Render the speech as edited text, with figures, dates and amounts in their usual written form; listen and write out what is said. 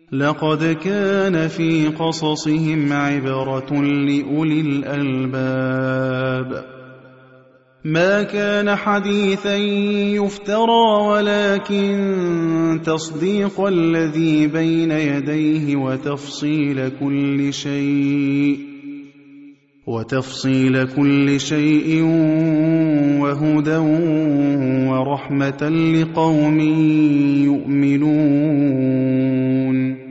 لقد كان في قصصهم عبرة لأولي الألباب ما كان حديثا يفترى ولكن تصديق الذي بين يديه وتفصيل كل شيء وهدى ورحمة لقوم يؤمنون